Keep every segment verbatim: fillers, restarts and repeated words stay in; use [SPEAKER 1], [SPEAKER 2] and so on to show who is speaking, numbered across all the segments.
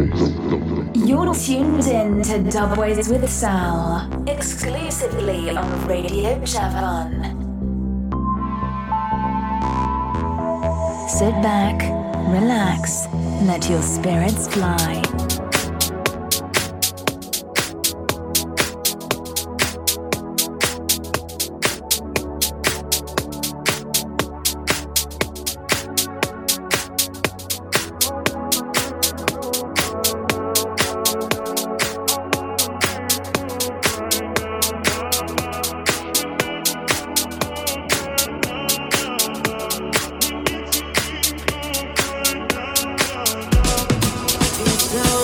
[SPEAKER 1] You're tuned in to Dubways with Sal, exclusively on Radio Javon. Sit back, relax, let your spirits fly.
[SPEAKER 2] No.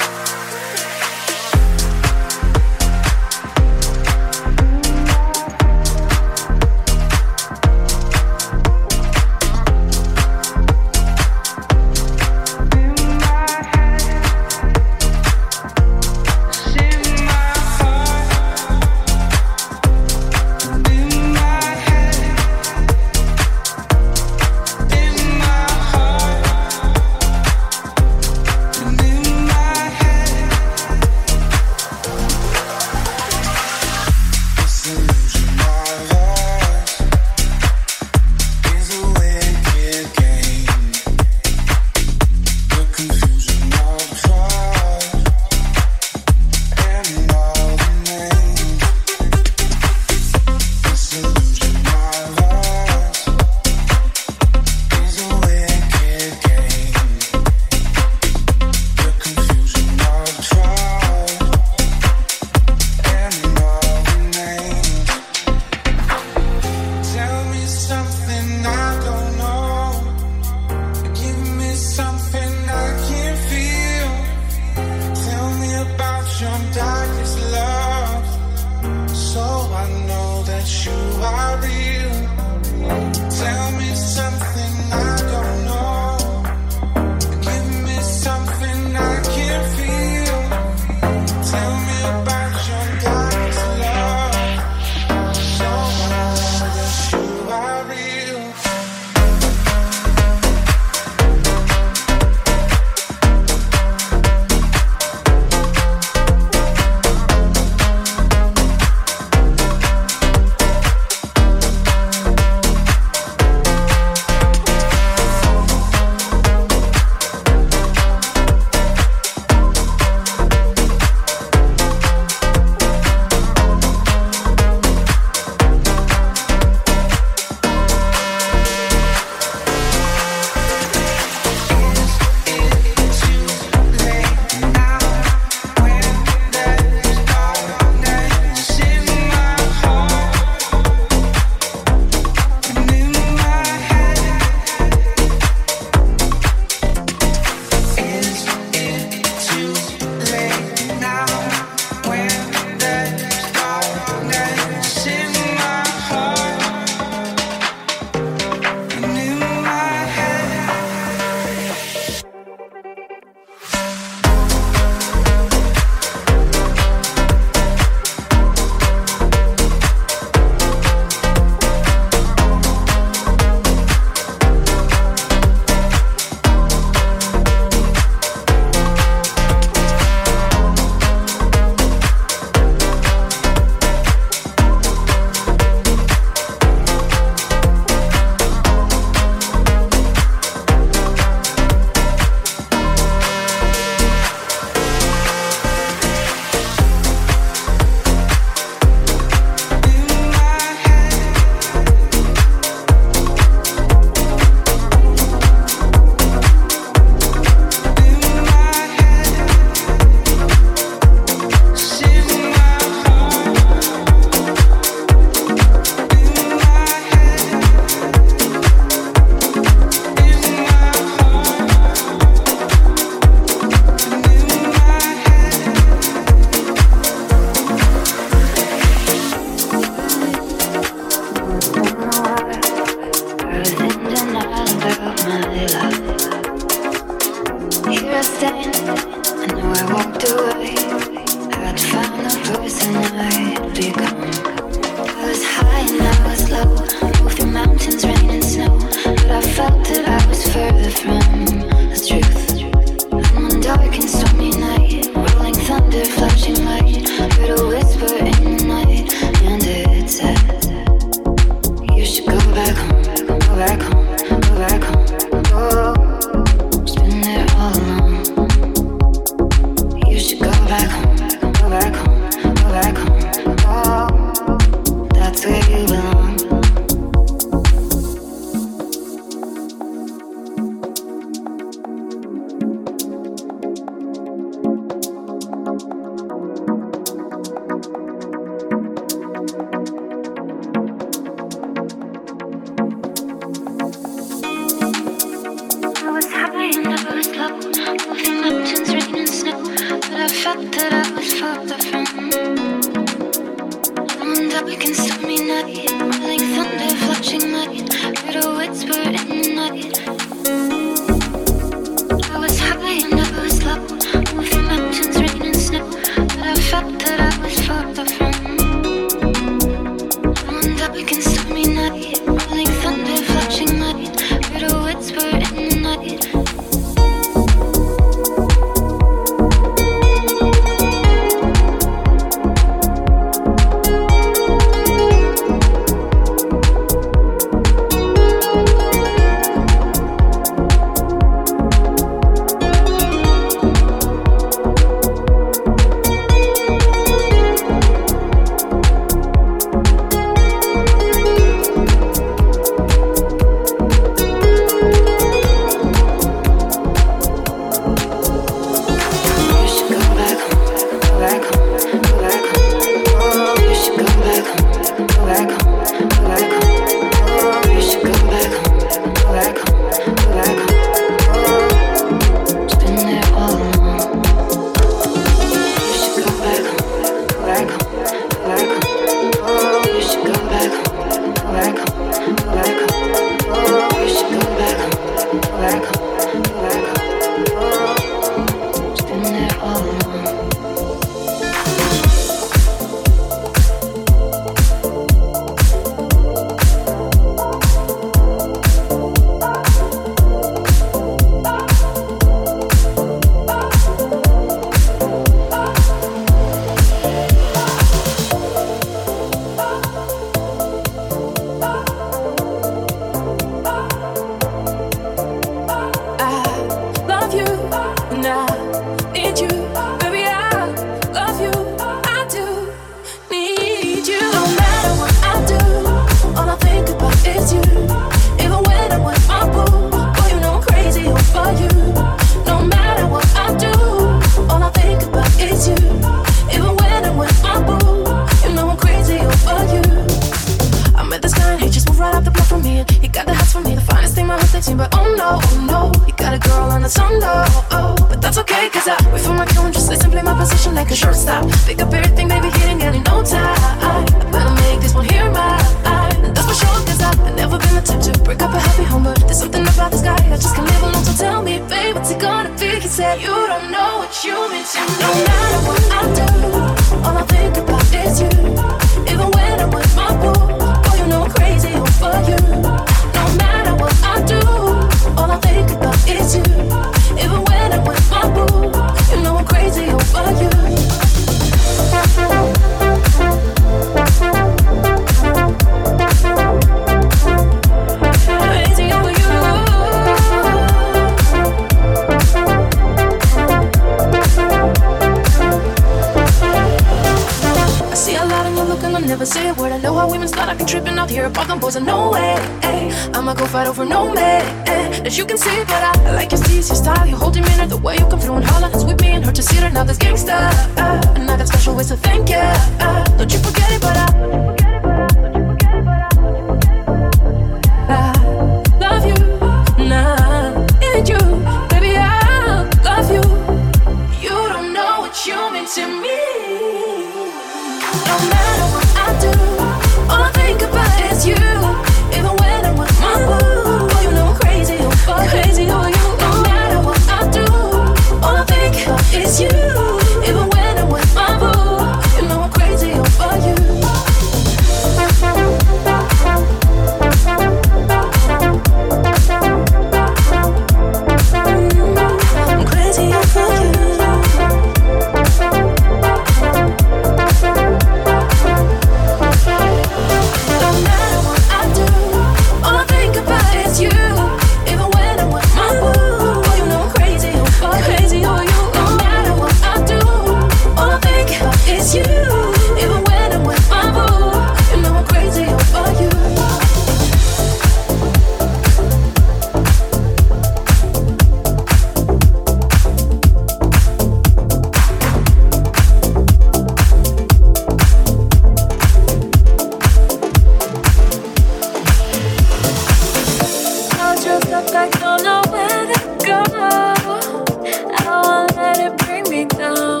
[SPEAKER 2] I don't know where to go. I won't let it bring me down.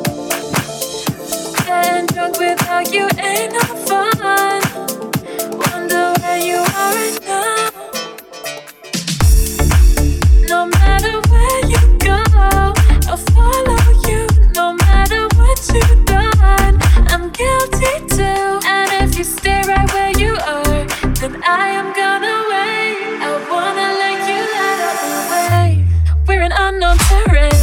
[SPEAKER 2] Getting drunk without you ain't no fun. Wonder where you are right now. No matter where you go, I'll follow you. No matter what you've done, I'm guilty too. And if you stay right where you are, then I am gonna wait. I wanna let you light up the way. We're in unknown terrain.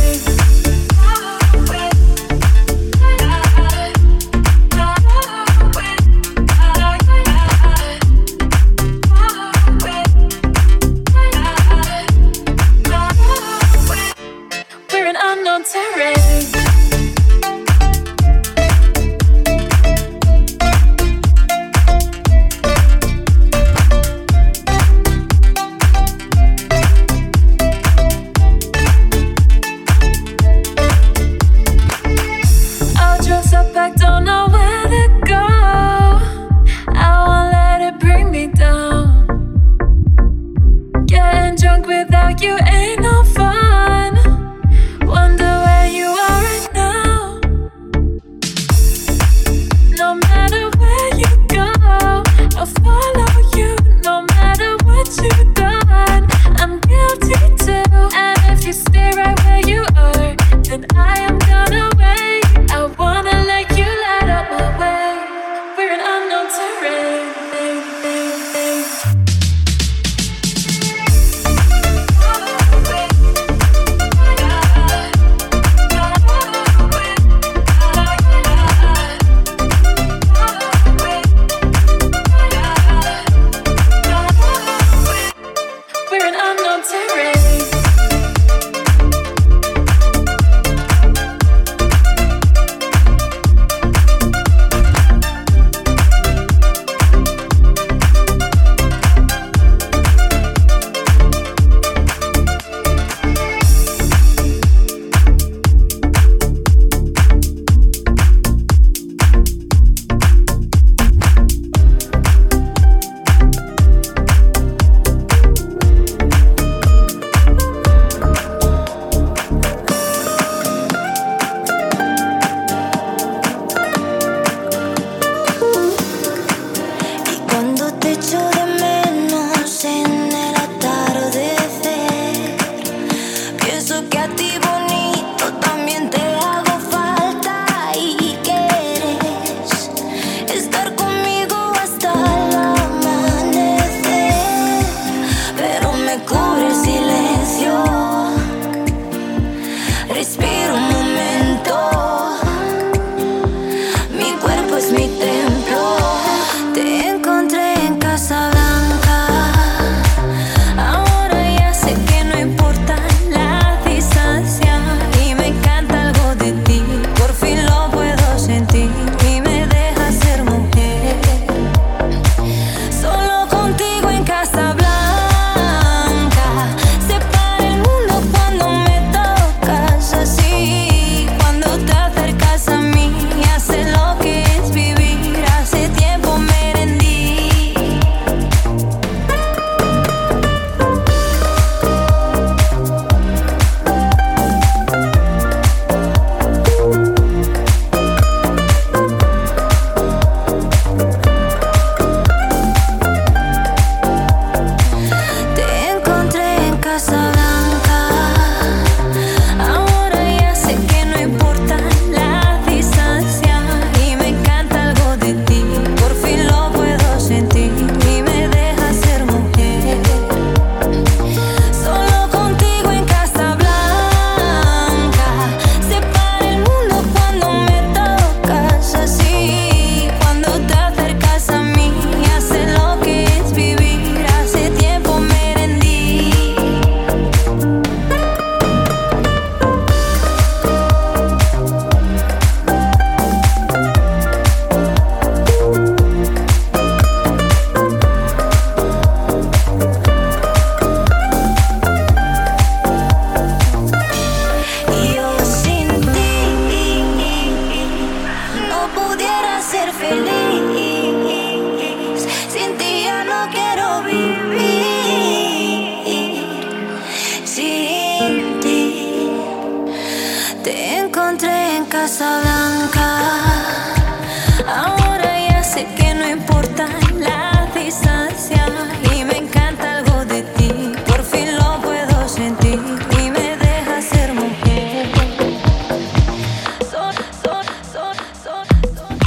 [SPEAKER 3] Casa Blanca. Ahora ya sé que no importa la distancia y me encanta algo de ti. Por fin lo puedo sentir y me deja ser mujer. Sol, sol, sol, sol, sol.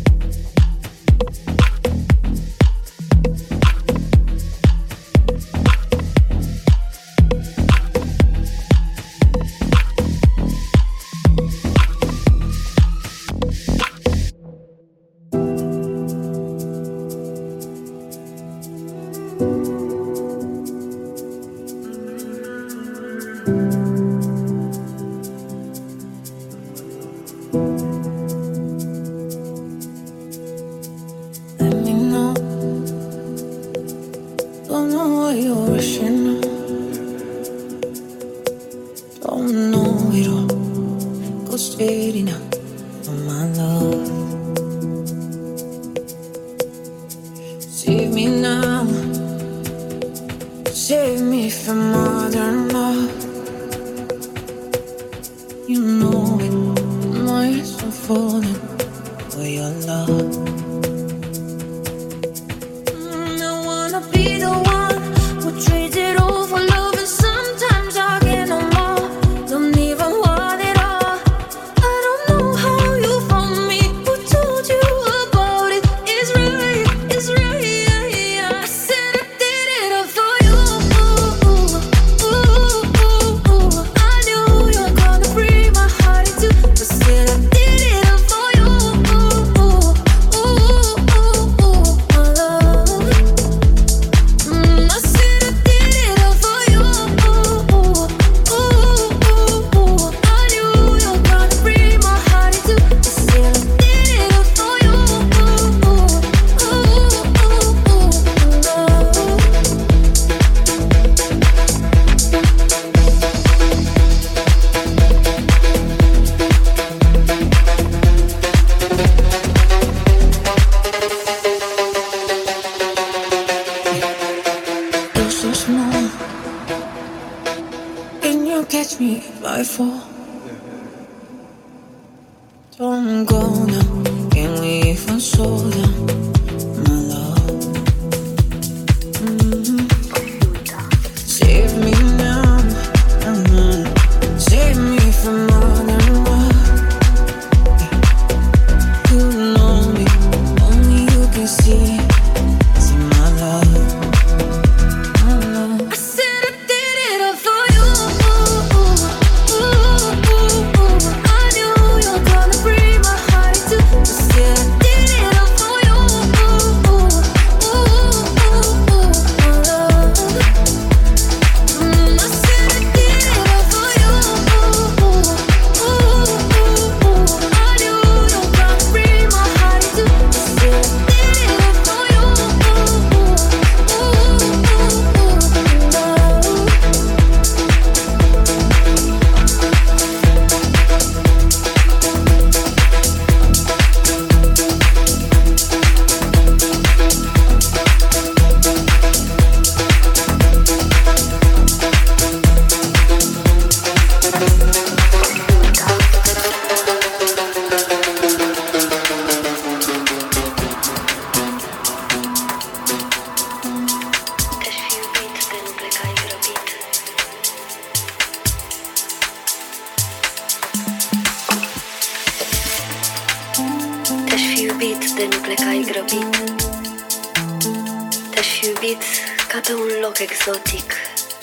[SPEAKER 4] Exotic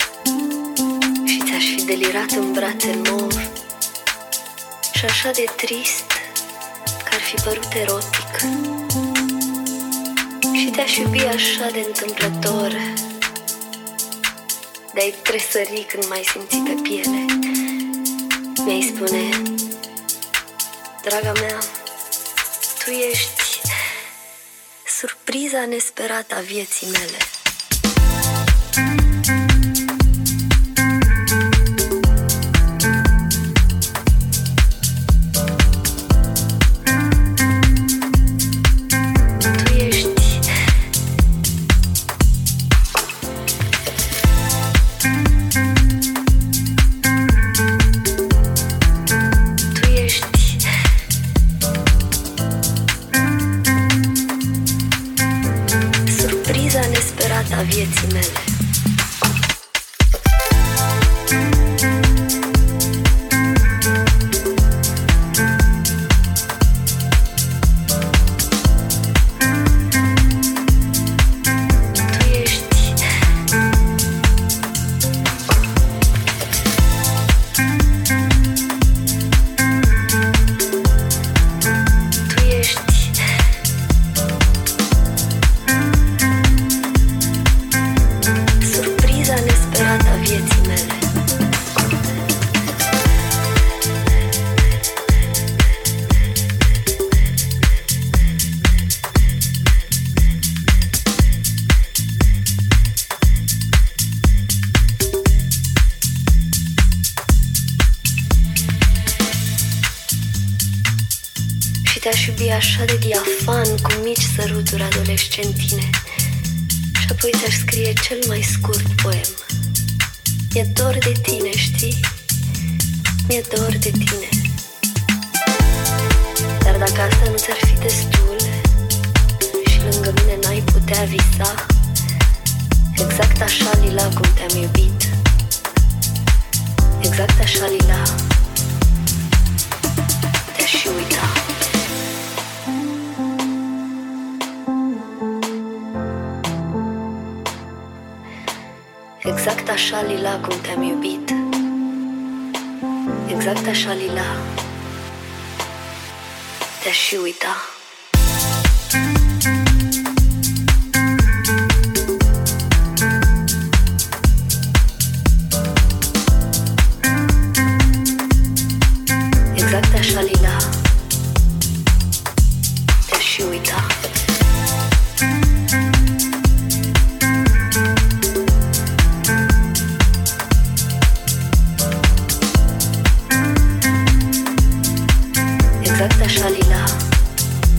[SPEAKER 4] și ți-aș fi delirat în brațe mov și așa de trist că ar fi părut erotic și te-aș iubi așa de întâmplător de-ai tresări când m-ai simți pe piele. Mi-ai spune: draga mea, tu ești surpriza nesperată a vieții mele. Tu ești vieții mele.
[SPEAKER 5] Te-aș iubi așa de diafan, cu mici săruturi adolescentine, și apoi ți-aș scrie cel mai scurt poem. Mi-e dor de tine, știi? Mi-e dor de tine. Dar dacă asta nu ți-ar fi destul și lângă mine n-ai putea visa, exact așa, Lila, cum te-am iubit, exact așa, Lila, te-aș și uita. Exact așa, Lila, cum te-am iubit, exact așa, Lila, te-aș și uita. Exact așa, Lila, te-aș și uita. Exact așa, Lila,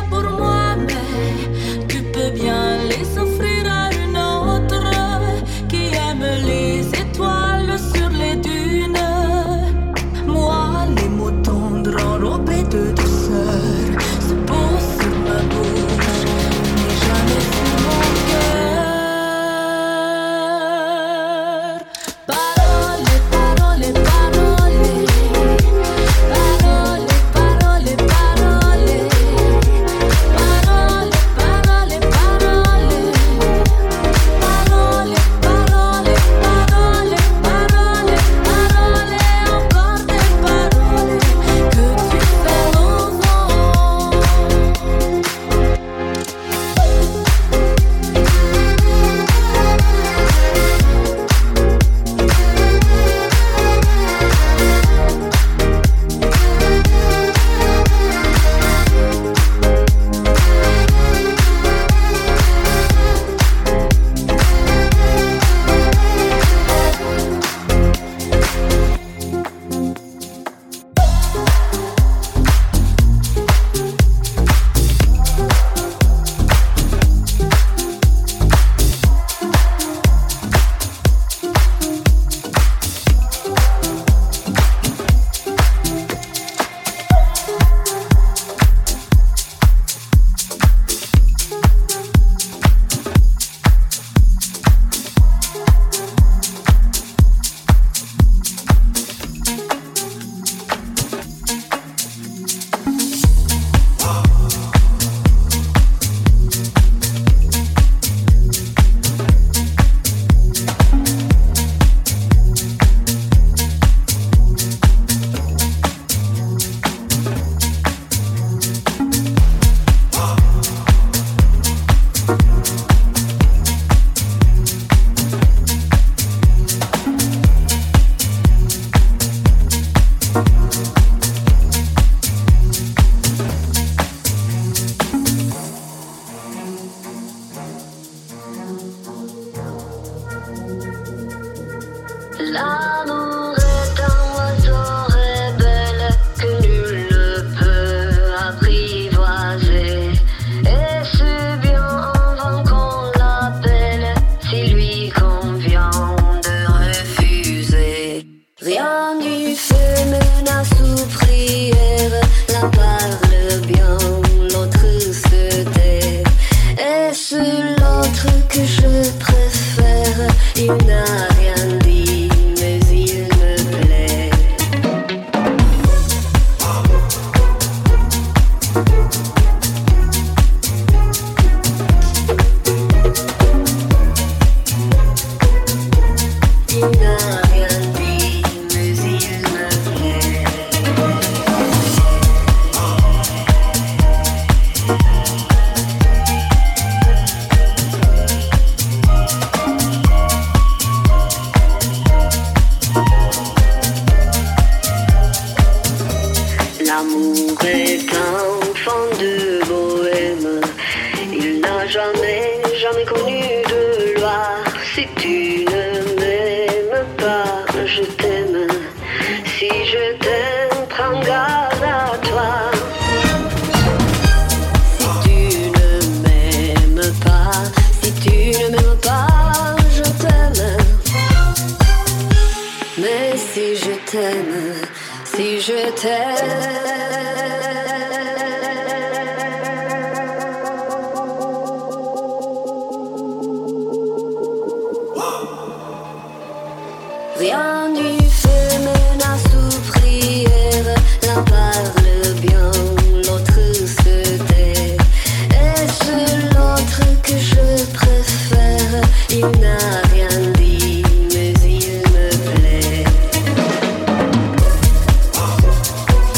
[SPEAKER 3] pour moi, mais tu peux bien les offrir à une autre qui aime les étoiles sur les dunes. Moi, les mots tendres enrobés de douceur se posent sur ma bouche, mais jamais sur mon cœur. Parole, parole, parole, parole, parole, parole, parole, parole, parole, parole, parole, parole, parole, parole, encore des paroles que tu fais mouvant.
[SPEAKER 4] L'amour est un oiseau rebelle que nul ne peut apprivoiser. Et c'est bien en vain qu'on l'appelle, s'il lui convient de refuser. Rien n'y fait menace ou prière, l'un parle bien, l'autre se tait. Et c'est l'autre que je préfère, il n'a rien dit. L'amour est un enfant de bohème, il n'a jamais, jamais connu de loi. Si tu ne m'aimes pas, je t'aime. Si je t'aime, prends garde à toi. Si tu ne m'aimes pas, si tu ne m'aimes pas, je t'aime. Mais si je t'aime, si je t'aime. Rien n'y fait menace ou prière, l'un parle bien, l'autre se tait. Et c'est l'autre que je préfère, il n'a rien dit, mais il me plaît.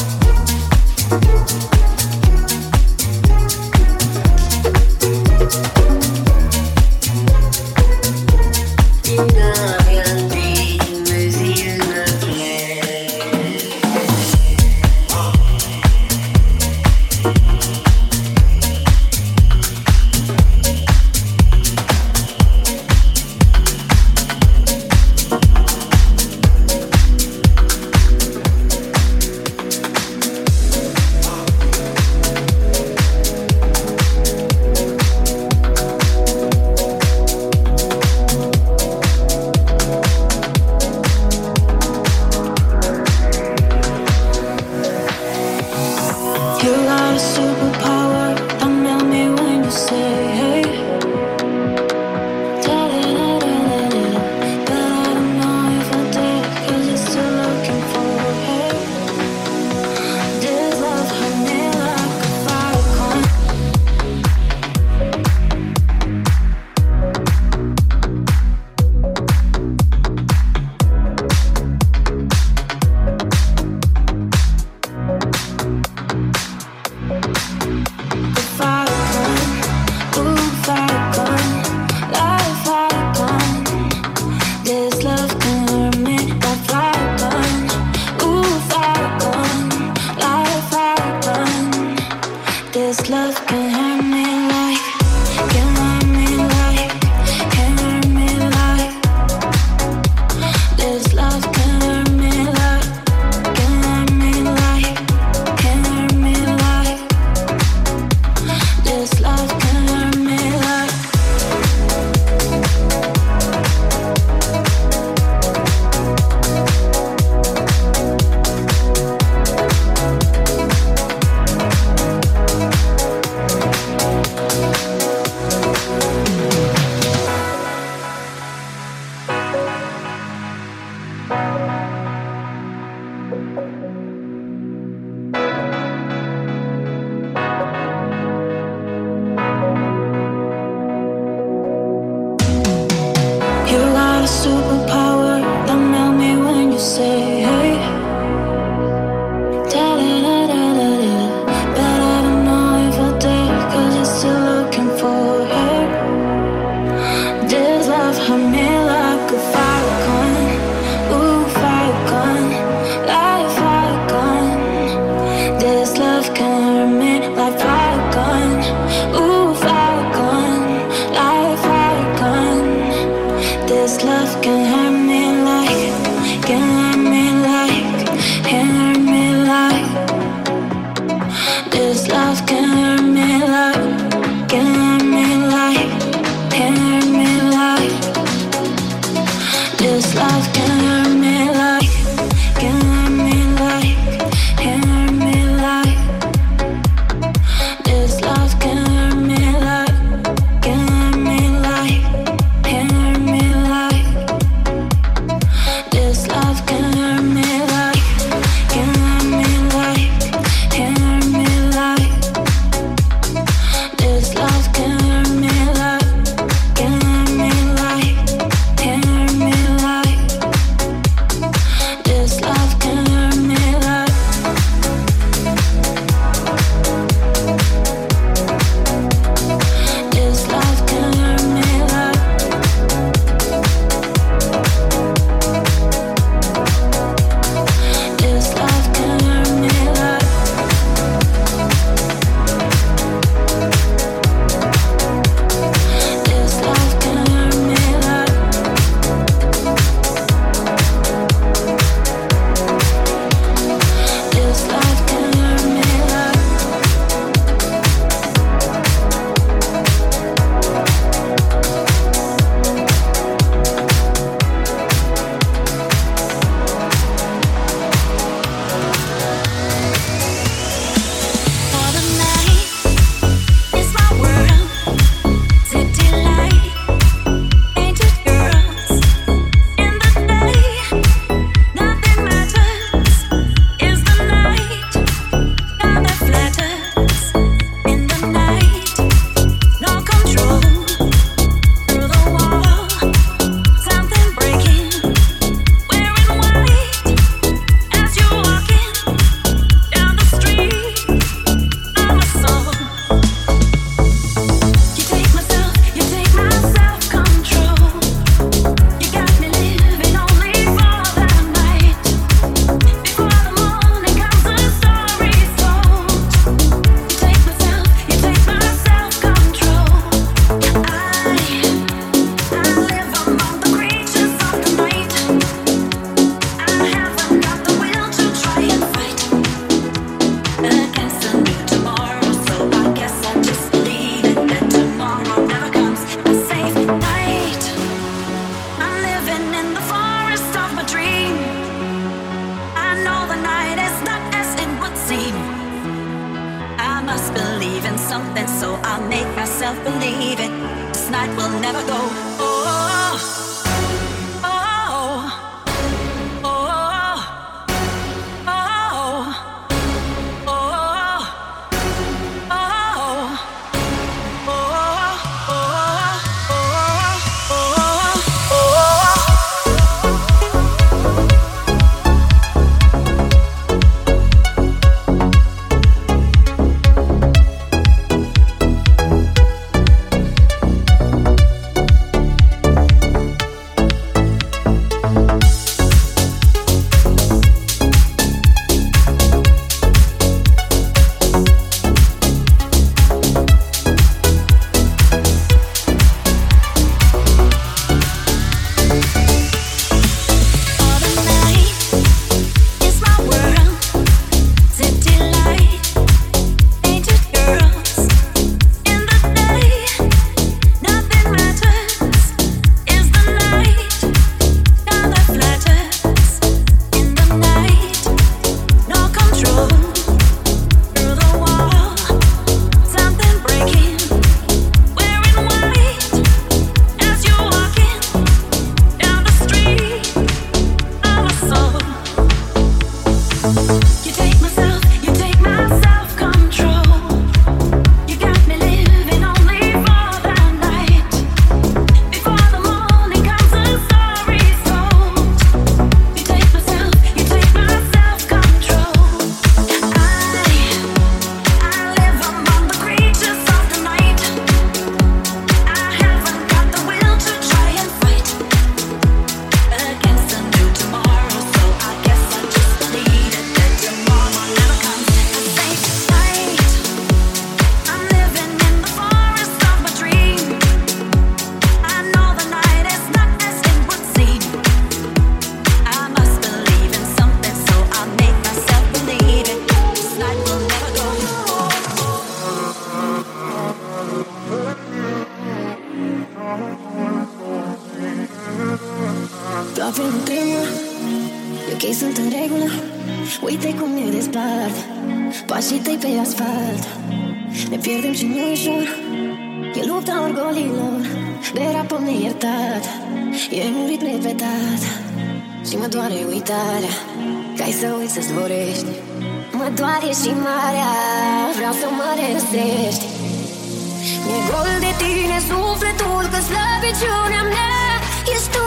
[SPEAKER 6] Aproape nu tremur, e ok, sunt în regulă. Uite cum ne despart pașii tăi pe asfalt. Ne pierdem și nu ușor, e lupta orgolilor. De rapă neiertat, e un ritm repetat. Și mă doare uitarea, că ai să uiți să zborești. Mă doare și marea, vreau să mă răstrești. Mi-e gol de tine sufletul, că slăbiciunea mea ești tu.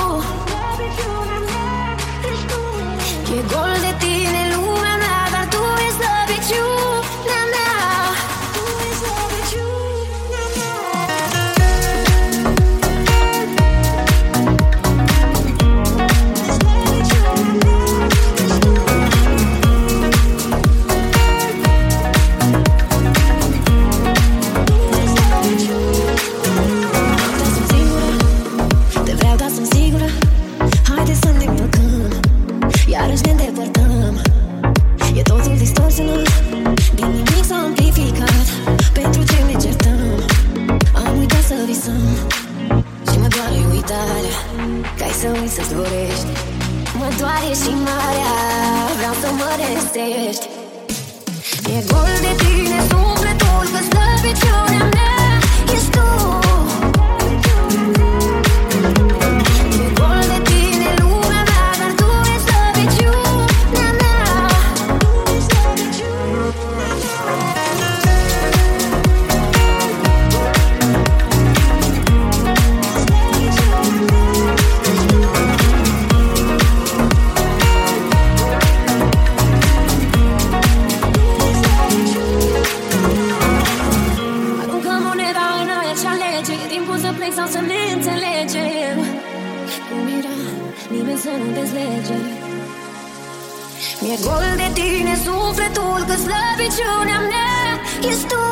[SPEAKER 6] E gol de tine lumea mea, dar tu ești slăbiciunea mea. Tu ești slăbiciunea mea. Te vreau, dar sunt sigură. Haide să ne împăcăm, iarăși ne îndepărtăm. E totul distorsionat, din nimic s-a amplificat. Pentru ce ne certăm, am uitat să visăm. Și mă doare uitarea, că ai să uiți să zborești. Mă doare și marea, vreau să mă răstești. E gol de tine sufletul, că slăbiciunea mea ești tu. E gol de tine lumea mea, dar tu ești slăbiciunea mea. Tu ești slăbiciunea Aruncă moneda în aer și alege, e timpul să plec sau să ne înțelegem. Cum era, nimeni să nu dezlege. Mi-e gol de tine sufletul, că slăbiciunea mea ești tu.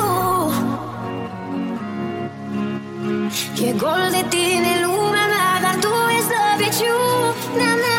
[SPEAKER 6] E gol de tine lumea mea, dar tu ești slăbiciunea mea.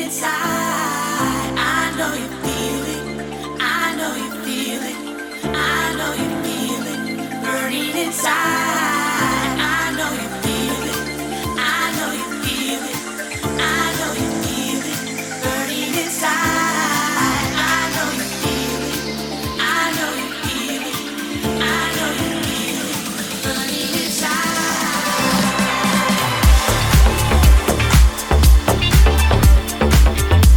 [SPEAKER 7] Inside.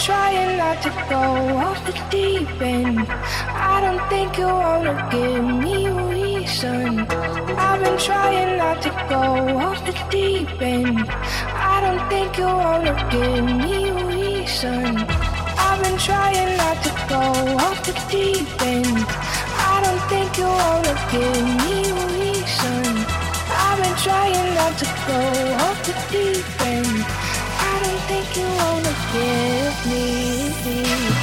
[SPEAKER 7] trying not to go off the deep end. I don't think you wanna give me a reason. I've been trying not to go off the deep end. I don't think you wanna give me a reason. I've been trying not to go off the deep end. I don't think you wanna give me a reason. I've been trying not to go off the deep end. I don't think you wanna give me.